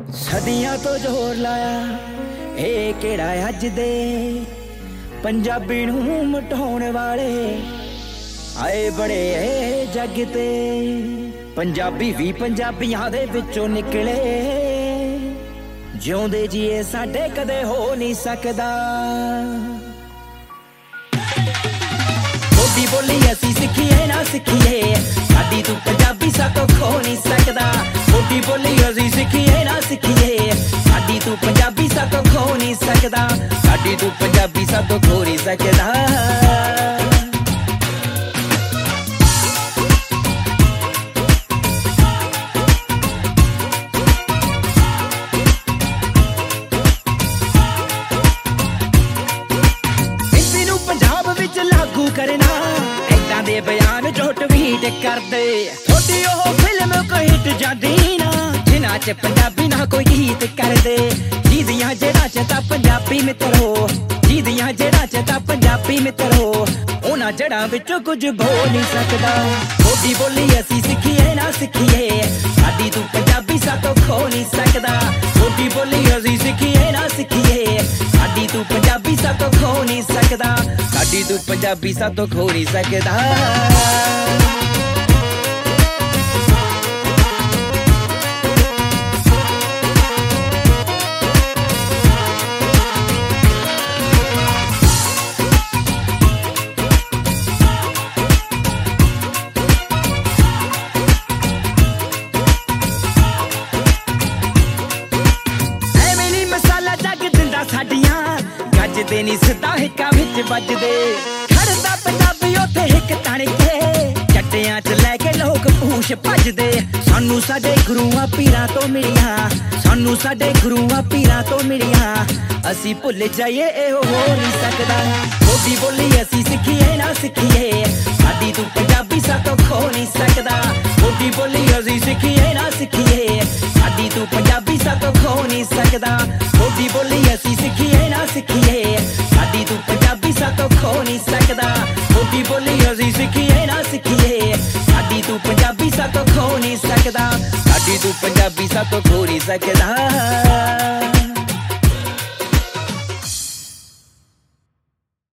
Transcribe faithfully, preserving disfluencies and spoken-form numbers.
ਸਦੀਆਂ ਤੋਂ ਜ਼ੋਰ ਲਾਇਆ ਇਹ ਕਿਹੜਾ ਅੱਜ ਦੇ ਪੰਜਾਬੀ ਨੂੰ ਮਟਾਉਣ ਵਾਲੇ ਆਏ ਬੜੇ ਜੱਗ ਤੇ। ਪੰਜਾਬੀ ਵੀ ਪੰਜਾਬੀਆਂ ਦੇ ਵਿੱਚੋਂ ਨਿਕਲੇ, ਜਿਉਂਦੇ ਜੀਏ ਸਾਡੇ ਕਦੇ ਹੋ ਨਹੀਂ ਸਕਦਾ। ਬੋਲੀ ਬੋਲੀ ਅਸੀਂ ਸਿੱਖੀਏ ਨਾ ਸਿੱਖੀਏ, ਸਾਡੀ ਤੂੰ ਪੰਜਾਬੀ ਸਾਤੋਂ ਖੋ ਨਹੀਂ ਸਕਦਾ। ਬੋਲੀ ਬੋਲੀ ਅਸੀਂ ਸਿੱਖੀਏ ਨਾ ਸਿੱਖੀਏ, ਸਾਡੀ ਤੂੰ ਪੰਜਾਬੀ ਸਾਤੋਂ ਖੋ ਨਹੀਂ ਸਕਦਾ। ਸਾਡੀ ਤੂੰ ਪੰਜਾਬੀ ਸਾਤੋਂ ਖੋ ਨਹੀਂ ਸਕਦਾ। करना ऐदां दे बयान जो ट्वीट कर दे, थोड़ी ओह फिल्म कोई हिट जादी ना जिन्हां च पंजाबी ना कोई गीत कर दे। जीदियां जड़ा च तां पंजाबी मित्रो, जीदियां जड़ा च तां पंजाबी मित्रो, उन्हां जड़ां विचों कुछ बोल नहीं सकदा। बोली बोली असीं सिक्खीए ना सिक्खीए, साडी तूं पंजाबी सातों खो नहीं सकदा। बोली बोली असीं सिक्खीए ना सिक्खीए, साडी तूं पंजाबी सातों खो नहीं सकदा। साडी तूं पंजाबी सातों खो नहीं सकदा। साडियां गजदे नी सिद्धा हिक्का विच वजदे, खड़दा पंजाबी उत्थे हिक तण के, चट्टियां च लैके लोग पूछ भजदे। सानू साडे गुरुआं पीरां तो मिलियां, सानू साडे गुरुआं पीरां तो मिलियां, असीं भुल जाइए इहो हो नहीं सकदा। बोली बोली असीं सिक्खीए ना सिक्खीए, साडी तूं पंजाबी सातों खो नहीं सकदा। बोली बोली असीं सिक्खीए ना सिक्खीए, साडी तूं पंजाबी सातों खो नहीं सकदा। बोली बोली असीं सिक्खीए ना सिक्खीए, साडी तूं पंजाबी सातों खो नहीं सकदा। बोली बोली असीं सिक्खीए ना सिक्खीए, साडी तूं पंजाबी सातों खो नहीं सकदा। साडी तूं पंजाबी सातों खो नहीं सकदा।